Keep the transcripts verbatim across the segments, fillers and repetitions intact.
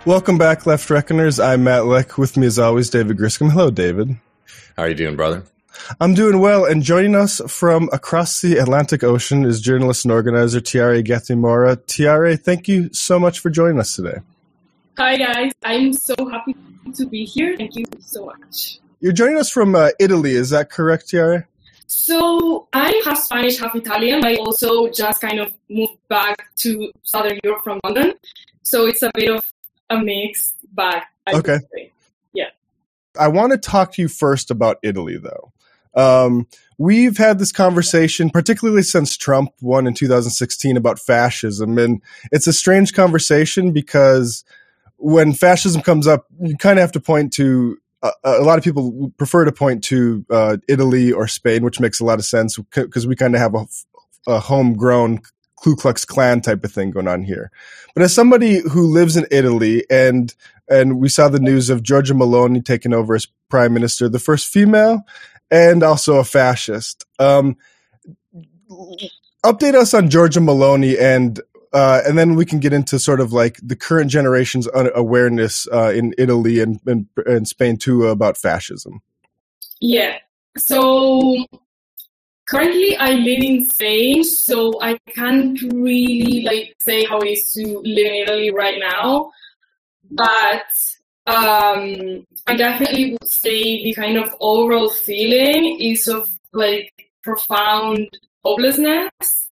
Welcome back, Left Reckoners. I'm Matt Leck. With me, as always, David Griscom. Hello, David. How are you doing, brother? I'm doing well, and joining us from across the Atlantic Ocean is journalist and organizer Tiare Gatimora. Tiare, thank you so much for joining us today. Hi, guys. I'm so happy to be here. Thank you so much. You're joining us from uh, Italy, is that correct, Tiare? So I'm half Spanish, half Italian. I also just kind of moved back to Southern Europe from London. So it's a bit of a mixed bag. I okay. would say. Yeah. I want to talk to you first about Italy, though. Um, we've had this conversation, particularly since Trump won in two thousand sixteen, about fascism. And it's a strange conversation because when fascism comes up, you kind of have to point to uh, a lot of people prefer to point to uh, Italy or Spain, which makes a lot of sense because we kind of have a, a homegrown Ku Klux Klan type of thing going on here. But as somebody who lives in Italy, and and we saw the news of Giorgia Meloni taking over as prime minister, the first female, and also a fascist. Um, update us on Giorgia Meloni, and uh, and then we can get into sort of like the current generation's awareness uh, in Italy and, and and Spain too about fascism. Yeah. So currently, I live in Spain, so I can't really like say how it is to live in Italy right now. But um, I definitely would say the kind of overall feeling is of like profound hopelessness.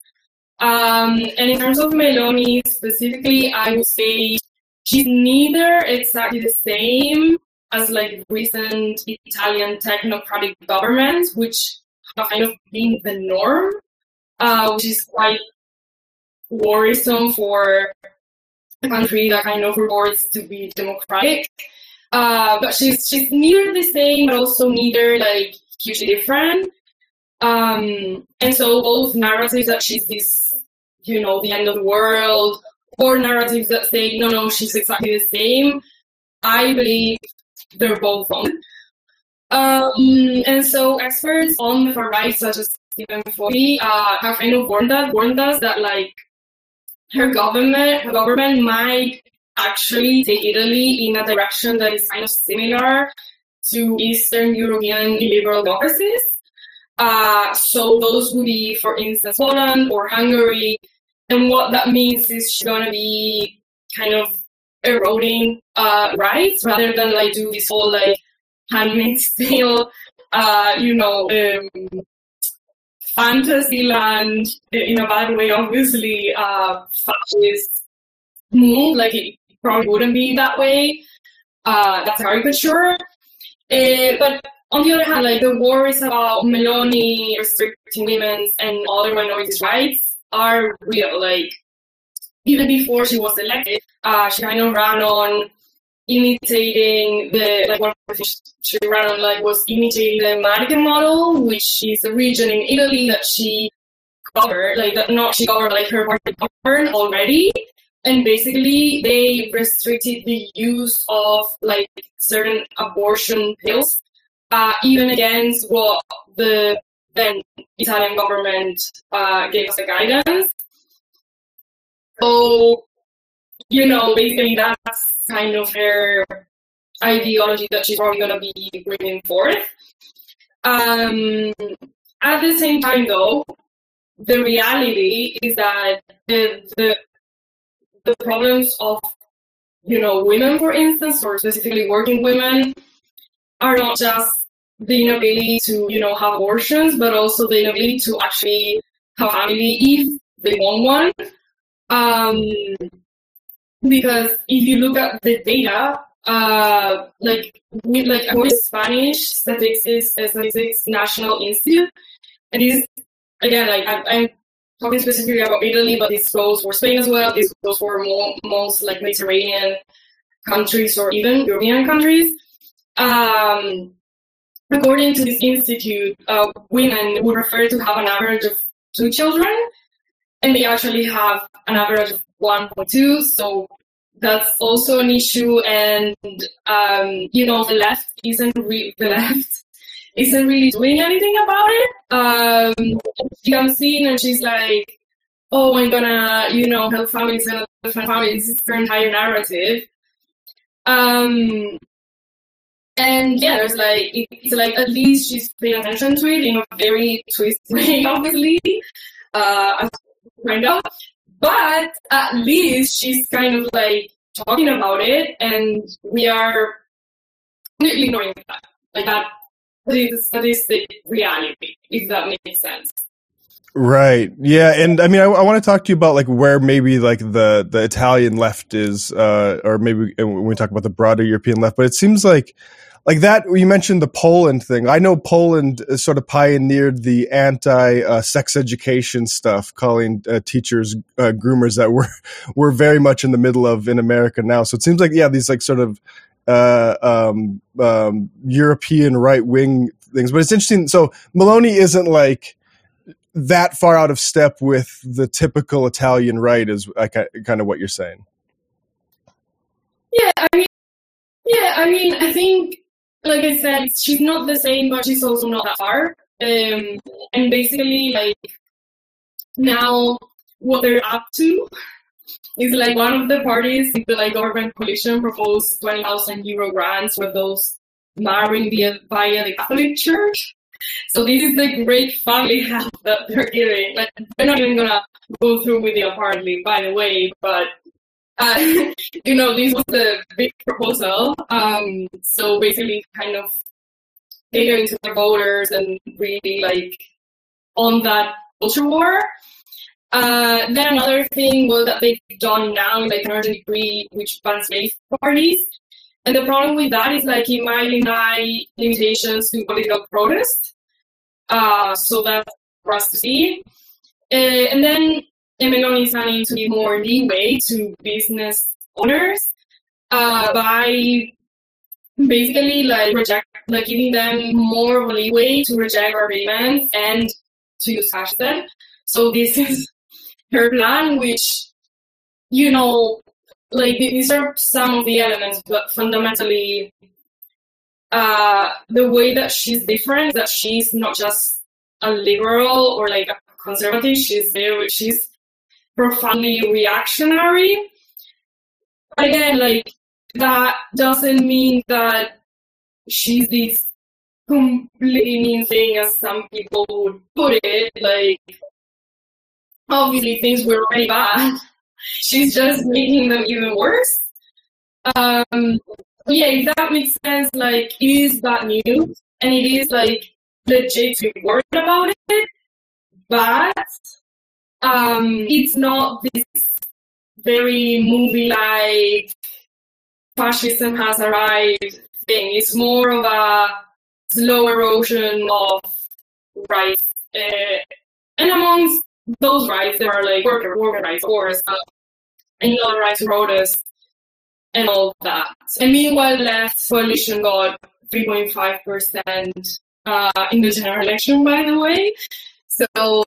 Um, and in terms of Meloni specifically, I would say she's neither exactly the same as like recent Italian technocratic governments, which have kind of been the norm, uh, which is quite worrisome for a country that kind of purports to be democratic. Uh, but she's she's neither the same, but also neither like hugely different. Um, and so both narratives that she's this, you know, the end of the world, or narratives that say no, no, she's exactly the same. I believe they're both wrong. Um, and so experts on the far right, such as Stephen Foley, uh, have kind of warned us, warned us that like her government, her government might actually take Italy in a direction that is kind of similar to Eastern European liberal democracies. Uh, so those would be, for instance, Poland or Hungary. And what that means is she's going to be kind of eroding uh, rights rather than like do this whole like Handmaid's Tale, uh, you know, um, fantasy land in a bad way, obviously, uh, fascist move. Like it probably wouldn't be that way. Uh, that's a caricature. Uh, but on the other hand, like the worries about Meloni restricting women's and other minorities' rights are real. Like even before she was elected, uh, she kind of ran on imitating the, like one of the things she ran on like was imitating the Marche model, which is a region in Italy that she covered, like that not she covered, like her party governed already. And basically they restricted the use of like certain abortion pills, uh, even against what the then Italian government uh, gave us the guidance. So, you know, basically that's kind of her ideology that she's probably going to be bringing forth. Um, at the same time, though, the reality is that the, the the problems of, you know, women, for instance, or specifically working women, are not just the inability to, you know, have abortions, but also the inability to actually have family if they want one. Um, because if you look at the data, uh, like with like according to Spanish Statistics, Statistics National Institute, and this again, like I, I'm talking specifically about Italy, but this goes for Spain as well. This goes for mo- most like Mediterranean countries or even European countries. Um, according to this institute, uh, women would prefer to have an average of two children, and they actually have an average of one point two. So that's also an issue, and um, you know, the left isn't re- the left isn't really doing anything about it. Um, she comes in and she's like, "Oh, I'm gonna, you know, help families and different families." This is her entire narrative, Um, and yeah, there's like, it's like at least she's paying attention to it in a very twist way, obviously, uh, kind of. But at least she's kind of like talking about it, and we are completely ignoring that. Like that, that is, that is the reality, if that makes sense. Right. Yeah. And I mean, I, I want to talk to you about like where maybe like the, the Italian left is, uh, or maybe when we talk about the broader European left, but it seems like, like that, you mentioned the Poland thing. I know Poland sort of pioneered the anti uh, sex education stuff, calling uh, teachers uh, groomers, that we're, we're very much in the middle of in America now. So it seems like, yeah, these like sort of, uh, um, um, European right wing things, but it's interesting. So Meloni isn't like that far out of step with the typical Italian right, is like kind of what you're saying. Yeah, I mean, yeah, I mean, I think, like I said, she's not the same, but she's also not that far. Um, and basically, like, now what they're up to is like one of the parties in the like government coalition proposed twenty thousand euro grants for those marrying via, via the Catholic Church. So this is the great family help that they're giving. Like, they're not even gonna go through with it apparently, by the way, but uh, you know, this was the big proposal. Um, so basically kind of catering to the voters and really like on that culture war. Uh, then another thing was that they've done now like an urgent decree which bans gay parties. And the problem with that is like it might deny limitations to political protest. Uh, so that's for us to see. Uh, and then Meloni is planning to give more leeway to business owners uh, by basically like reject, like giving them more leeway to reject agreements and to use hashtag. So this is her plan, which, you know, like these are some of the elements, but fundamentally, uh, the way that she's different is that she's not just a liberal or like a conservative. She's very, she's profoundly reactionary. But again, like that doesn't mean that she's this completely mean thing, as some people would put it. Like, obviously, things were already bad. She's just making them even worse. Um, yeah, if that makes sense, like, it is bad news, and it is, like, legit to be worried about it, but um, it's not this very movie-like fascism has arrived thing. It's more of a slow erosion of rights. Uh, and amongst those rights, there are, like, worker, worker rights, of course, uh, and other rights to protest, and all that. And meanwhile, left coalition got three point five percent uh, in the general election, by the way. So,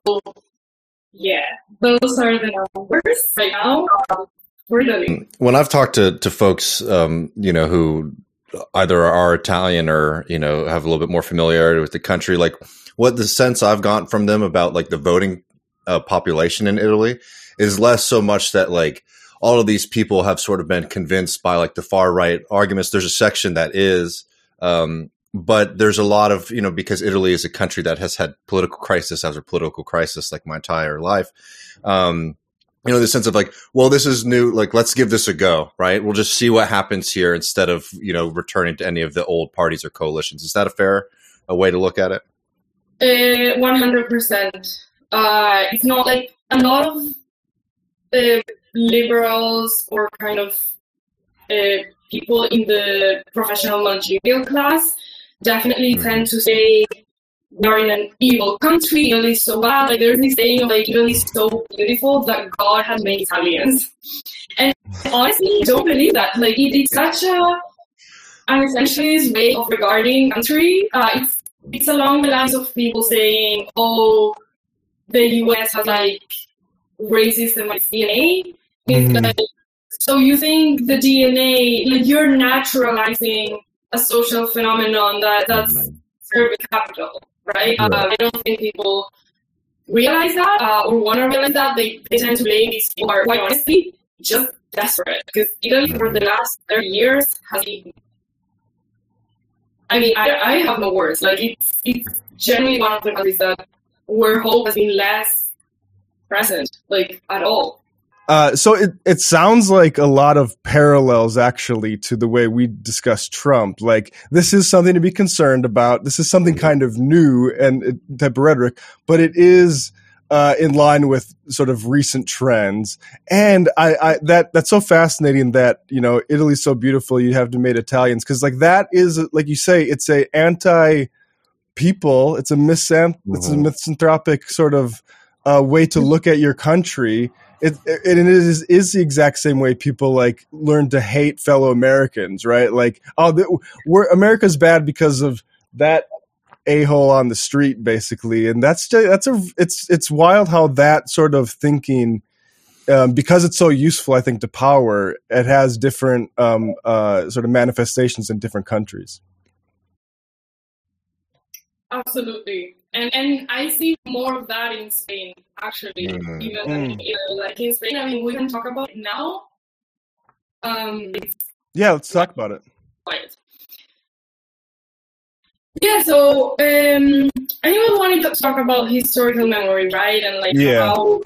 yeah, those are the numbers right now. We're doing. When I've talked to, to folks, um, you know, who either are Italian or, you know, have a little bit more familiarity with the country, like what the sense I've gotten from them about like the voting uh, population in Italy is less so much that like all of these people have sort of been convinced by like the far right arguments. There's a section that is, um, but there's a lot of, you know, because Italy is a country that has had political crisis after political crisis like my entire life. Um, you know, the sense of like, well, this is new, like, let's give this a go, right? We'll just see what happens here instead of, you know, returning to any of the old parties or coalitions. Is that a fair a way to look at it? Uh, one hundred percent. Uh, it's not like a lot of uh, liberals or kind of uh, people in the professional managerial class definitely mm-hmm. tend to say we're in an evil country, Italy is so bad. Like there's this saying of like Italy is so beautiful that God has made Italians. And honestly, I don't believe that. Like it, it's such a an essentialist way of regarding country. Uh, it's it's along the lines of people saying, "Oh, the U S has like racism in its D N A." It's mm-hmm. like, so you think the D N A, like you're naturalizing a social phenomenon that that's served capital. Right? right. Uh, I don't think people realize that uh, or want to realize that. They, they tend to blame these people, are quite honestly, just desperate because Italy for the last thirty years has been, I mean, I, I have no words. Like, it's, it's generally one of the countries that where hope has been less present, like, at all. Uh, so it, it sounds like a lot of parallels actually to the way we discuss Trump. Like, this is something to be concerned about. This is something kind of new and uh, type of rhetoric, but it is uh, in line with sort of recent trends. And I, I that that's so fascinating that, you know, Italy's so beautiful. You have to meet Italians because, like, that is, like you say, it's a anti people. It's a misanth- mm-hmm. It's a misanthropic sort of uh, way to look at your country. It, it, it is, is the exact same way people like learn to hate fellow Americans, right? Like, oh, the, we're America's bad because of that a-hole on the street, basically. And that's that's a it's it's wild how that sort of thinking, um, because it's so useful, I think, to power, it has different um, uh, sort of manifestations in different countries. Absolutely. And and I see more of that in Spain, actually. Mm. Even Mm. you know, like in Spain, I mean, we can talk about it now. Um, it's Yeah, let's talk about it. quiet. Yeah, so um, I think we wanted to talk about historical memory, right? And like Yeah. how.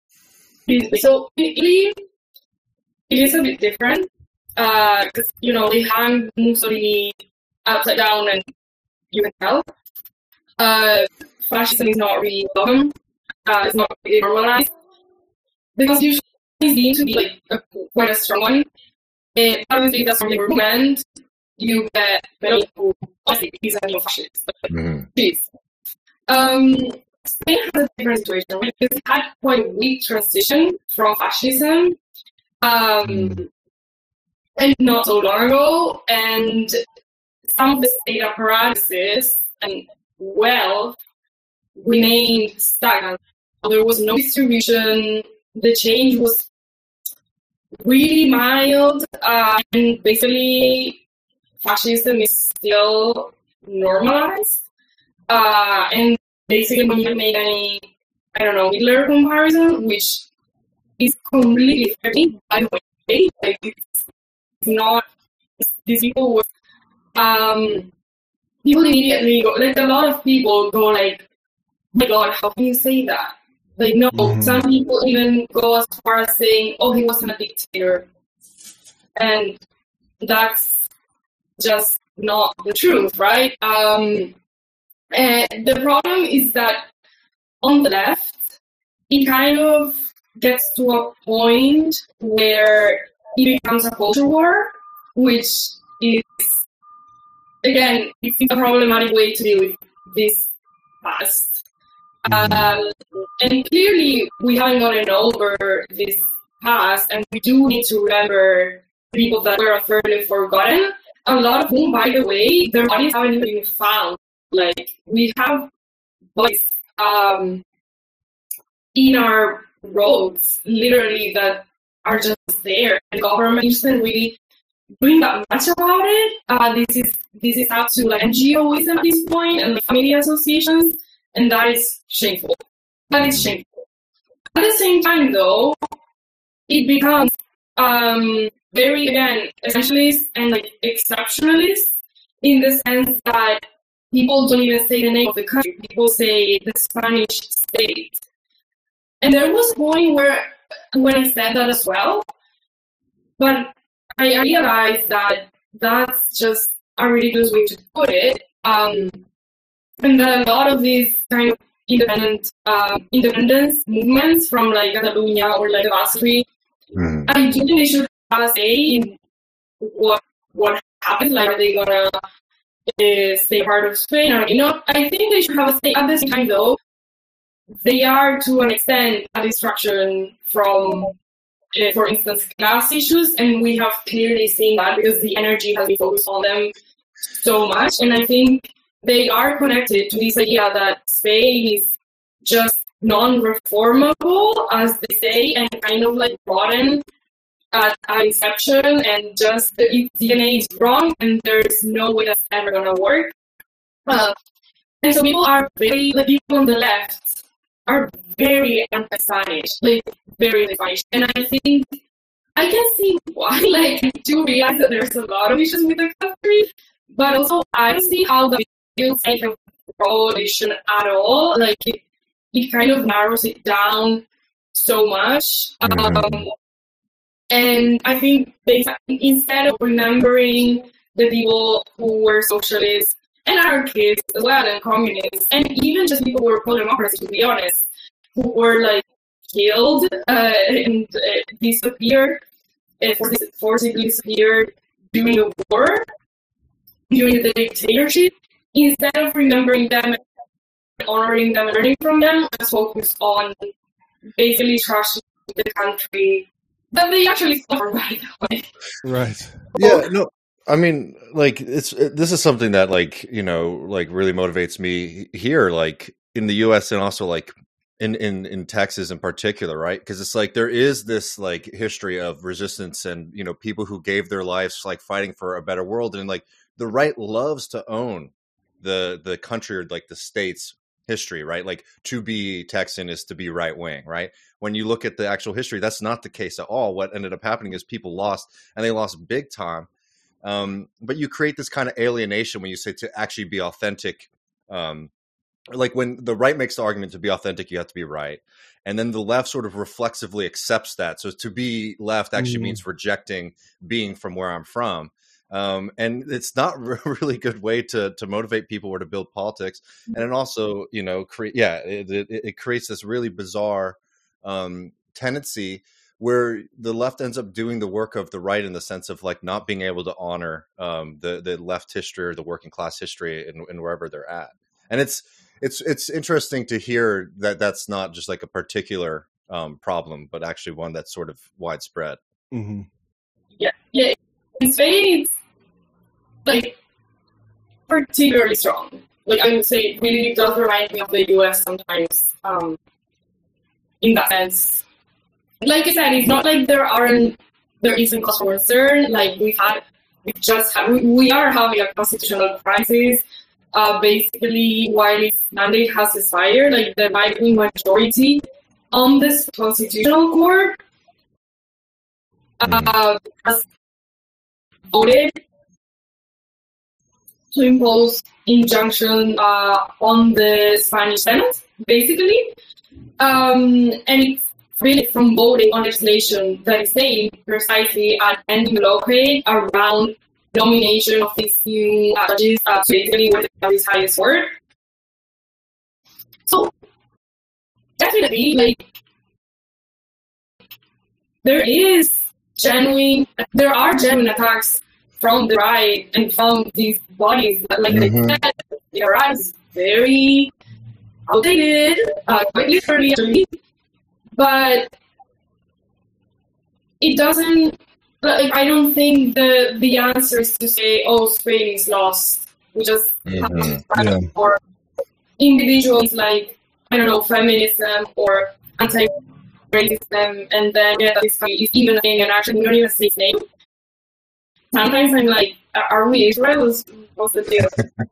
So in Italy, it is a bit different because you know they hang Mussolini upside down, and you can tell. Uh, fascism is not really welcome. Uh, it's not really normalized because usually it's deemed to be like a, quite a strong one. And obviously, that's from the movement. You get many people honestly these are neo-fascists. Mm-hmm. Please. Um, Spain has a different situation because it had quite a weak transition from fascism, um, and not so long ago. And some of the state apparatuses and wealth remained stagnant. There was no distribution. The change was really mild, uh, and basically, fascism is still normalized. Uh, and basically, when you make any, I don't know, Hitler comparison, which is completely fair, by the way, like it's not. These people were. Um, People immediately go, like a lot of people go like, oh my God, how can you say that? Like, no, mm-hmm. Some people even go as far as saying, oh, he wasn't a dictator. And that's just not the truth, right? Um, and the problem is that on the left, it kind of gets to a point where it becomes a culture war, which is again, it's a problematic way to deal with this past. Mm-hmm. Um, and clearly, we haven't gotten over this past, and we do need to remember people that were fairly forgotten. A lot of whom, by the way, their bodies haven't even been found. Like, we have bodies um, in our roads, literally, that are just there. The government isn't really doing that much about it. Uh, this is this is up to like N G Os at this point and the family associations, and that is shameful. That is shameful. At the same time, though, it becomes um, very again essentialist and like exceptionalist in the sense that people don't even say the name of the country. People say the Spanish state. And there was a point where when I said that as well, but I realized that that's just a ridiculous way to put it, um, and that a lot of these kind of independent uh, independence movements from like Catalonia or like the Basque, mm-hmm. I do think they should have a say in what what happens. Like, are they gonna uh, stay part of Spain or not? I think they should have a say. At the same time, though, they are to an extent a distraction from. Uh, for instance, class issues, and we have clearly seen that because the energy has been focused on them so much. And I think they are connected to this idea that Spain is just non-reformable, as they say, and kind of like rotten at, at inception, and just the D N A is wrong, and there's no way that's ever going to work. Uh, and so people are very, the people on the left are very anti-Spanish, like very anti-Spanish. And I think I can see why, like, I do realize that there's a lot of issues with the country, but also I don't see how the videos make a coalition at all. Like, it, it kind of narrows it down so much. Mm-hmm. Um, and I think basically, instead of remembering the people who were socialists and anarchists as well, and communists, and even just people who were pro-democracy, to be honest, who were, like, killed uh, and uh, disappeared, uh, forcibly disappeared during the war, during the dictatorship, instead of remembering them, honoring them, learning from them, just focus on basically trashing the country that they actually suffer, by the way. Right. Yeah, no, I mean, like, it's it, this is something that, like, you know, like, really motivates me here, like, in the U S and also, like, in, in, in Texas in particular, right? Because it's like there is this, like, history of resistance and, you know, people who gave their lives, like, fighting for a better world. And, like, the right loves to own the the country or, like, the state's history, right? Like, to be Texan is to be right wing, right? When you look at the actual history, that's not the case at all. What ended up happening is people lost, and they lost big time. Um, but you create this kind of alienation when you say to actually be authentic. Um, like when the right makes the argument to be authentic, you have to be right. And then the left sort of reflexively accepts that. So to be left actually mm. means rejecting being from where I'm from. Um, and it's not a really good way to to motivate people or to build politics. And it also, you know, create, yeah, it, it, it creates this really bizarre um, tendency where the left ends up doing the work of the right in the sense of, like, not being able to honor um, the the left history or the working class history in, in wherever they're at. And it's it's it's interesting to hear that that's not just like a particular um, problem, but actually one that's sort of widespread. Mm-hmm. Yeah, yeah. In Spain, it's like particularly strong. Like, I would say, it really does remind me of the U S sometimes. Um, in that sense, like I said, it's not like there aren't there isn't cause for concern. Like we've had, we just had, we, we are having a constitutional crisis. Uh, basically, while its mandate has expired, like the right-wing majority on this constitutional court uh, has voted to impose injunction uh, on the Spanish Senate, basically. Um, and it's really from voting on legislation that is aimed precisely at ending the blockade around nomination of these new judges, uh, basically with the highest word. So, definitely, like, there is genuine, there are genuine attacks from the right and from these bodies, but like mm-hmm. I said, they are very outdated, uh, quite literally, actually, but it doesn't, like, I don't think the, the answer is to say, oh, Spain is lost. We just mm-hmm. have to fight yeah. for individuals like, I don't know, feminism or anti-racism, and then yeah, this is even a thing, and actually we don't even say its name. Sometimes I'm like, are we Israel? What's the deal?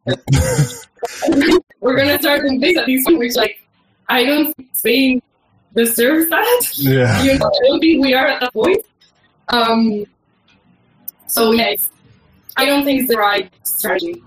We're gonna start doing this at least, which, like, I don't think Spain deserves that. Yeah. You know, I don't think we are at that point. Um. So yeah, I don't think it's the right strategy.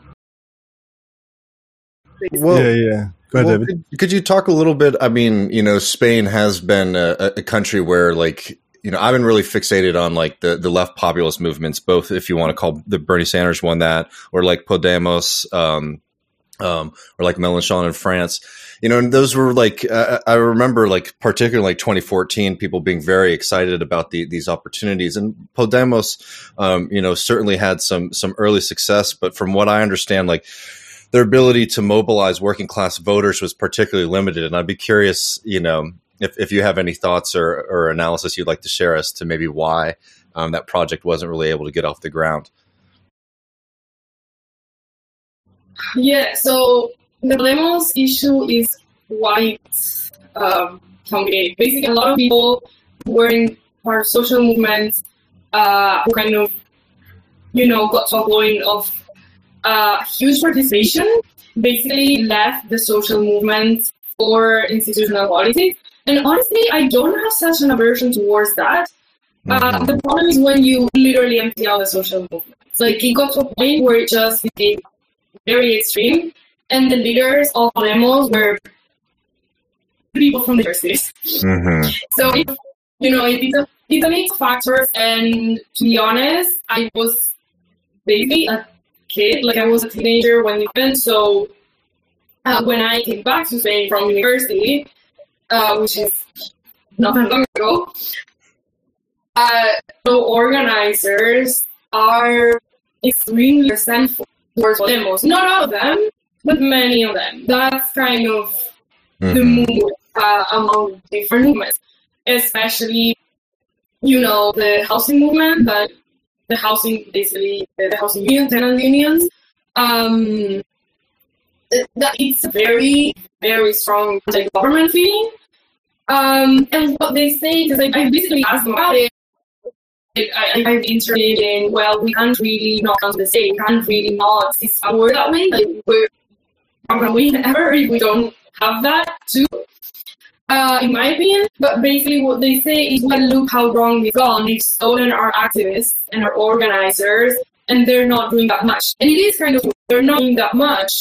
Well, yeah, yeah. Go ahead, well, David. Could, could you talk a little bit? I mean, you know, Spain has been a, a country where, like, you know, I've been really fixated on, like, the, the left populist movements, both if you want to call the Bernie Sanders one that, or like Podemos, um, um, or like Mélenchon in France. You know, and those were like, uh, I remember, like, particularly like twenty fourteen, people being very excited about the, these opportunities. And Podemos, um, you know, certainly had some some early success, but from what I understand, like, their ability to mobilize working class voters was particularly limited. And I'd be curious, you know, if, if you have any thoughts or, or analysis you'd like to share as to maybe why um, that project wasn't really able to get off the ground. Yeah, so the Podemos issue is quite um, complicated. Basically, a lot of people who were in our social movements uh, who kind of, you know, got to a point of uh, huge participation, basically left the social movement for institutional politics. And honestly, I don't have such an aversion towards that. Uh, Mhm. the problem is when you literally empty out the social movements. Like, it got to a point where it just became very extreme, and the leaders of Podemos were people from the universities. Mhm. So, it, you know, it, it's, a, it's a mix of factors, and to be honest, I was basically a kid, like I was a teenager when it happened, so uh, when I came back to Spain from university, uh, which is not that long ago, uh, so organizers are extremely resentful towards Podemos. Not all of them, but many of them. That's kind of Mhm. the mood uh, among different movements, especially, you know, the housing movement, that the housing, basically, the, the housing union, tenant unions. Um, that it's a very, very strong like, government feeling. Um, and what they say, because I, I basically asked them about it, I, I'm interested in, well, we can't really not come to the state, we can't really not see power that way, like, we're not going to win ever if we don't have that too, uh, in my opinion. But basically what they say is, well, look how wrong we've gone, they've stolen our activists and our organizers, and they're not doing that much. And it is kind of, they're not doing that much.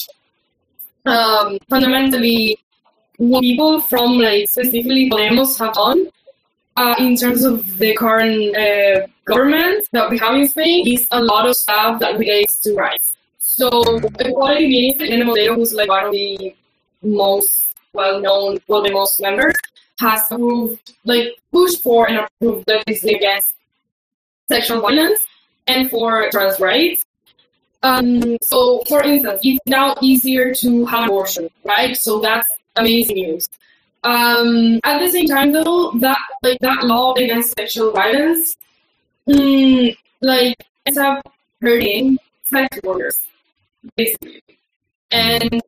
Um, fundamentally, what people from, like, specifically Podemos have done, Uh, in terms of the current uh, government that we have in Spain, is a lot of stuff that relates to rights. So, the Equality Minister, Irene Montero, who's like one of the most well-known, well, the most members, has approved, like, pushed for and approved legislation against sexual violence and for trans rights. Um, so, for instance, it's now easier to have an abortion, right? So that's amazing news. Um, at the same time, though, that like that law against sexual violence, mm, like ends up hurting sex workers, basically, and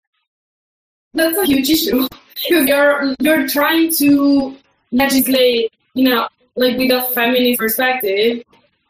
that's a huge issue because you're you're trying to legislate, you know, like with a feminist perspective,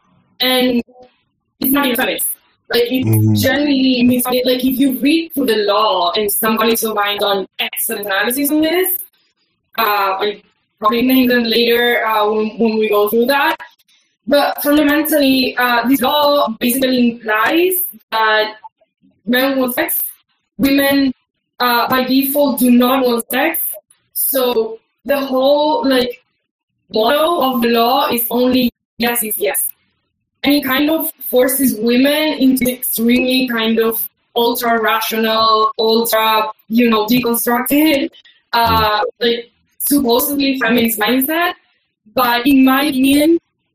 and it's not even feminist. Like, it Mhm. generally means, like, if you read through the law, and somebody's mind on excellent analysis on this, uh, I'll probably name them later uh, when, when we go through that. But fundamentally, uh, this law basically implies that men want sex, women uh, by default do not want sex. So the whole, like, motto of the law is only yes is yes. And it kind of forces women into extremely kind of ultra-rational, ultra, you know, deconstructed, uh, like, supposedly feminist mindset. But in my opinion,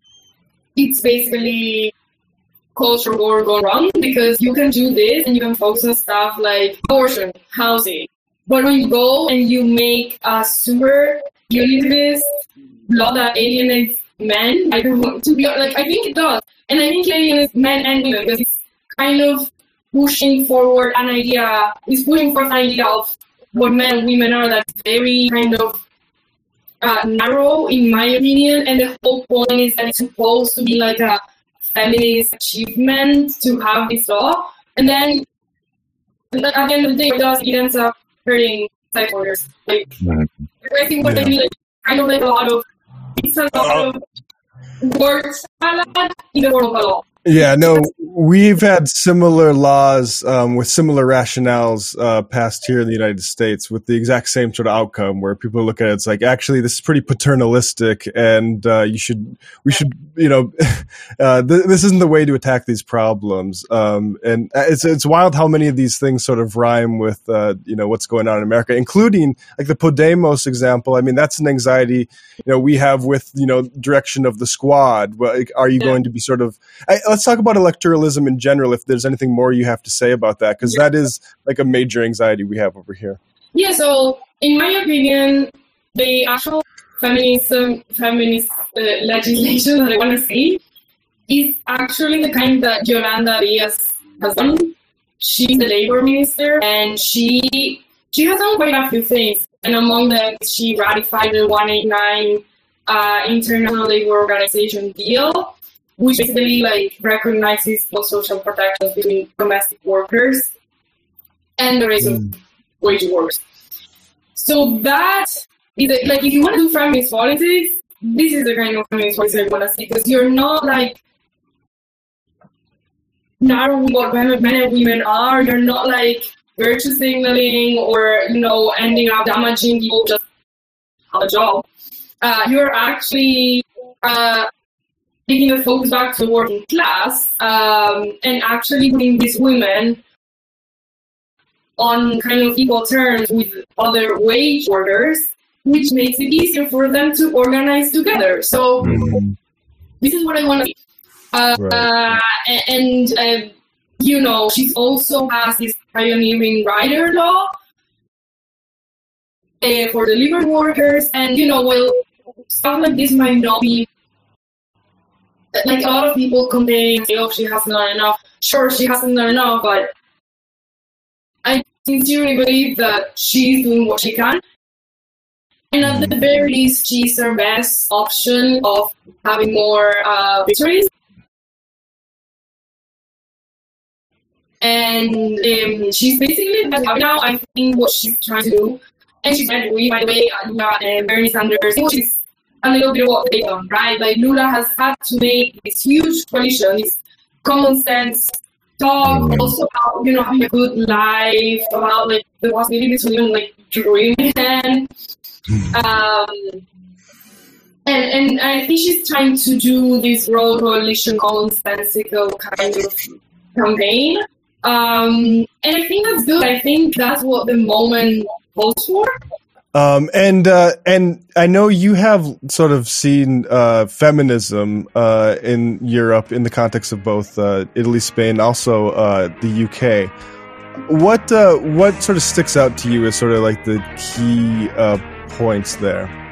it's basically cultural war gone wrong, because you can do this and you can focus on stuff like abortion, housing. But when you go and you make a super unitarist law that alienates men, I don't want to be like, I think it does. And I think it is men and women, because it's kind of pushing forward an idea, it's pushing forward an idea of what men and women are that's very kind of uh, narrow, in my opinion. And the whole point is that it's supposed to be like a feminist achievement to have this law. And then at the end of the day, it does, it ends up hurting sex workers. Like, Mhm. I think what Yeah. I mean, like, kind of like a lot of, it's a lot of word salad in the form of a law. Yeah, no, we've had similar laws um, with similar rationales uh, passed here in the United States with the exact same sort of outcome, where people look at it, it's like, actually, this is pretty paternalistic, and uh, you should, we should, you know, uh, th- this isn't the way to attack these problems. Um, and it's it's wild how many of these things sort of rhyme with, uh, you know, what's going on in America, including like the Podemos example. I mean, that's an anxiety, you know, we have with, you know, direction of the squad. Like, are you Yeah. going to be sort of, I, let's talk about electoralism in general, if there's anything more you have to say about that, because Yeah. that is like a major anxiety we have over here. Yeah, so in my opinion, the actual feminism, feminist uh, legislation that I want to see is actually the kind that Yolanda Diaz has done. She's the labor minister, and she she has done quite a few things. And among them, she ratified the one eighty-nine uh, International Labor Organization deal, which basically like recognizes the social protections between domestic workers and the rest of wage workers. So that is a, like, if you want to do feminist politics, this is the kind of feminist voice I want to see, because you're not like narrowing what men and women are. You're not like virtue signaling or, you know, ending up damaging people just have a job. Uh, you're actually uh, taking the focus back to the working class um, and actually putting these women on kind of equal terms with other wage workers, which makes it easier for them to organize together. So mm-hmm. this is what I want to see. Uh, right. uh, and, uh, you know, she also has this pioneering rider law uh, for the labor workers. And, you know, well, stuff like this might not be, like a lot of people complain and say, oh, she hasn't done enough. Sure, she hasn't done enough, but I sincerely believe that she's doing what she can. And at the very least, she's our best option of having more uh, victories. And um, she's basically now, I think, what she's trying to do. And she's trying to do, by the way, Lula and Bernie Sanders, which is a little bit of what they've done, right? Like, Lula has had to make this huge coalition, this common sense talk, also about, you know, having a good life, about, like, the possibility to even, like, dream again. Um, and, and I think she's trying to do this road coalition commonsensical kind of campaign. Um, and I think that's good. I think that's what the moment calls for. Um, and uh, and I know you have sort of seen uh, feminism uh, in Europe in the context of both uh, Italy, Spain, also uh, the U K. What uh, what sort of sticks out to you as sort of like the key uh, points there?